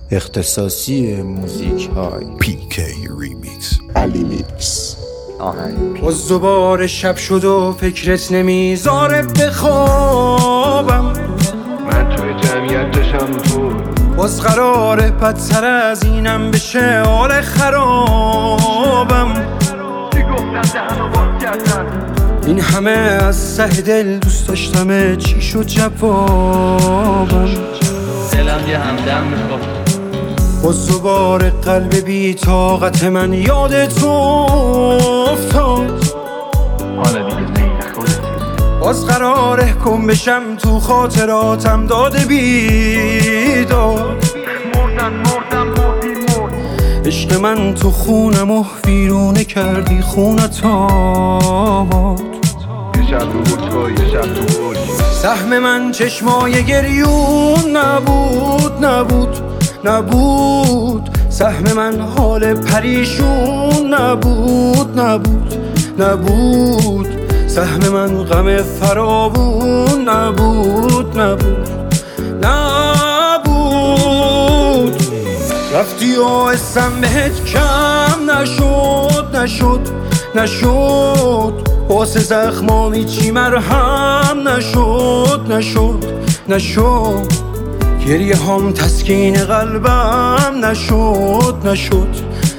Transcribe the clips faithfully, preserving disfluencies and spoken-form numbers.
اختصاصی موزیک های پی کی ریمیکس علی میکس آهنگ. باز دوباره شب شد و فکرت نمیذاره بخوابم، من توی جمعیت داشتم تو باز قراره بدتر از اینم بشه حال خرابم. این همه از ته دل دوست داشتمه، چی شد جوابم؟ دلم یه همدم میخواد، باز دوباره قلب بی طاقت من یادت افتاد. حالا دیگه زین خودت باز قراره گم بشم تو خاطراتم داده بیداد. مردن مردن مردی مرد عشق من تو خونم و ویرونه کردی خونت آباد. یه شب رو بودگاه یه شب تو برگی، سهم من چشمای گریون نبود نبود نبود. سهم من حال پریشون نبود نبود نبود. سهم من غم فراوون نبود نبود نبود. رفتی و اسم بهت کم نشد نشد نشد. واسه زخمامی چی مرهم نشد نشد نشد. گریه هم تسکین قلبم نشد نشد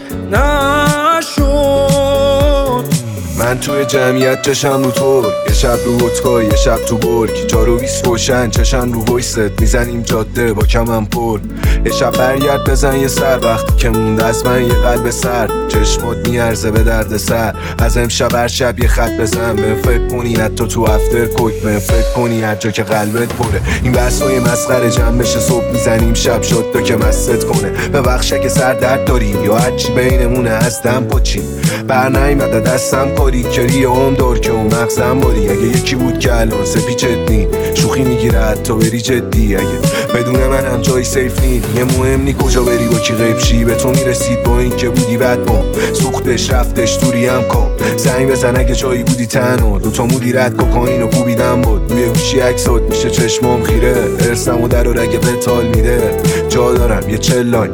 نشد. من توی جمعیت چشم رو تو، یه شب رو بودگاه یه شب تو برگ، جارو بیست روشن چشم رو ویست، میزنیم جاده با کمم پر. یه شب برگرد بزن یه سر، وقتی که مونده از من یه قلب سر، چشمات میارزه به درد سر. از امشب هر شب یه خط بزن، به فکر کنی حتی تو افتر کوک، به فکر کنی هر جا که قلبت پره. این بحثای مسخره جمع بشه صبح میزنیم شب شد تا که مست کنه. به بخشه که سر درد داریم یا هرچی بینمونه از دم پچیم، بر نیمده دستم کاری کری هم دار که اون مغزم باری. اگه یکی بود که الان سپیچت نی شوخی میگیره حتی بری جدی، اگه بدون من هم جای سیف نی دیگه مهم نی کجا بری با کی غیب شی. به تو میرسید با این که بودی بد بام، سوختش رفتش دوری هم کام. زنگ بزن اگه جایی بودی تنها، دوتا مودی رد کوکائین و کوبیدم بود روی گوشی عکسات میشه چشمام خیره. ارسم و در و رگه بتال میده، جا دارم یه چلاین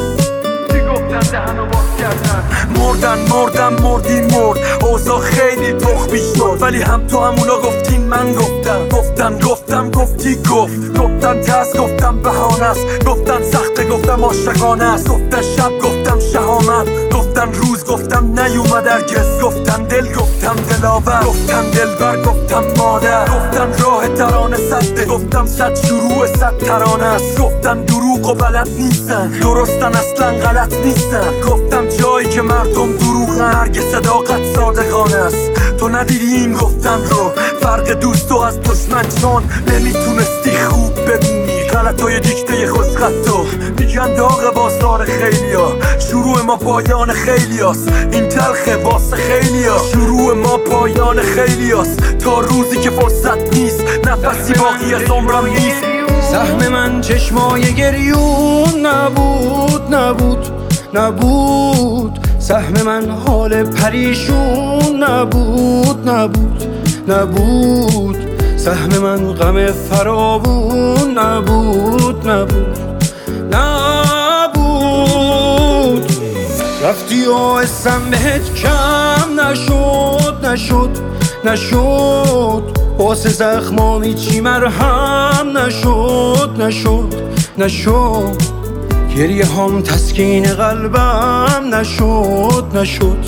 مردن مردن مردی مرد. اوضاع خیلی تخمی شد ولی هم تو همونا گفتین من گفتم گفتم گفتم گفتی گفت گفتن ترس گفتم بهانه است، گفتن سخته گفتم عاشقانه است، گفتن شب گفتم شهامت، گفتن روز گفتم نیومد هرگز، گفتن دل گفتم دلاور، گفتن دلبر گفتم مادر، گفتن راه ترانه سده، گفتم صد شروع صد ترانه است، گفتن دروغ و بلد نیستن درستن اصلا غلط نیستن، گفتم جایی که مردم دروغن هرگز صداقت صادقانه است. تو ندیدی این گفتن رو، فرق دوست و از دشمن چون نمیتونستی خوب ببینی غلطای دیکته خوشخطو. میگن داغ بازار خیلیا، شروع ما پایان خیلیاست. این تلخه واسه خیلیا، شروع ما پایان خیلیاست. تا روزی که فرصت نیست نفسی باقی از عمرم نیست. سهم من چشمای گریون نبود نبود نبود. سهم من حال پریشون نبود نبود نبود. سهم من غم فراوون نبود نبود نبود. رفتی و اسم بهت کم نشد نشد نشد. واسه زخمامی چی مرهم نشد نشد نشد. گریه هم تسکین قلبم نشد نشد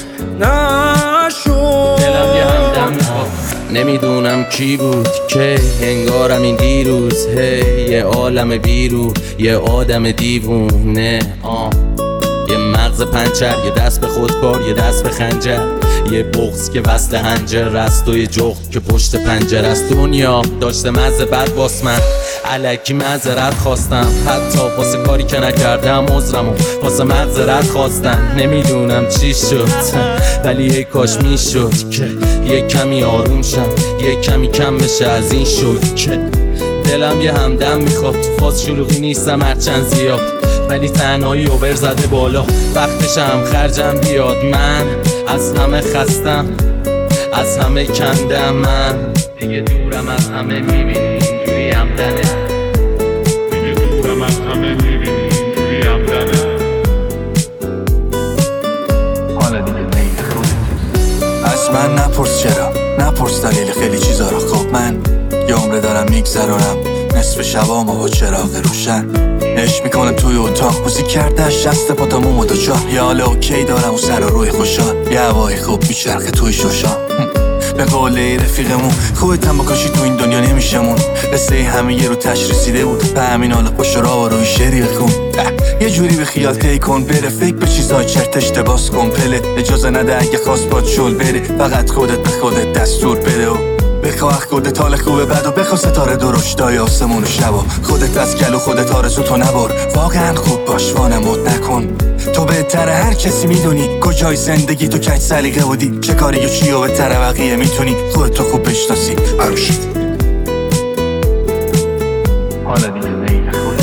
نشد. دلم یه همدم میخواد، نمیدونم کی بود که انگارم این دیروز هی یه عالم بیرو یه آدم دیوونه. آه یه مغز پنچر، یه دست به خودکار یه دست به خنجر، یه بغض که وصل هنجر است و یه جغد که پشت پنجر است. دنیا داشته مزه بد باس من الکی معذرت خواستم، حتی واسه کاری که نکردم عذرمو واسه معذرت خواستم. نمیدونم چی شد ولی یه کاش میشد که یه کمی آروم شم، یه کمی کم بشه از این شد که دلم یه همدم میخواد. تو فاز شلوغی نیستم هرچند زیاد ولی تنهایی اوور زده بالا، وقتشم خرجم بیاد. من از همه خستم از همه کندم، من دیگه دورم از همه میبینی اینجوری همدنه، دیگه دورم از همه میبینی اینجوری دلیل خیلی چیزا رو. خب من یه عمره دارم میگذرونم نصف شبامو با چراغ روشن، عشق میکنم توی اتاق موزیک کرده شست پاتمومو دو چار، یه حال اوکی دارم و سر و روی خوشحال، یه هوای خوب میچرخه توی شوشان. به قول رفیقمون خودت هم بکشی تو این دنیا نمیشمون، قصه همه یه رو تش رسیده بود به همین حال خوش را و روی شعری بخون. یه جوری به خیال تی کن بره، فکر به چیزای چرت اشتباس کن پله، اجازه نده اگه خواست باد شل بره، فقط خودت به خودت دستور بده و بخواه خودت حال خوبه بد و بخوا ستاره درشتای آسمون و شبا، خودت از گلو خودت آرزو تو نبار، واقعا خوب باش وانمود نکن، تو بهتره هر کسی میدونی کجای زندگی تو کج سلیقه بودی، چه کاری و چی و بهتره بقیه میتونی خودت تو خوب بشناسی. عروشید حالا دیگه نیله خود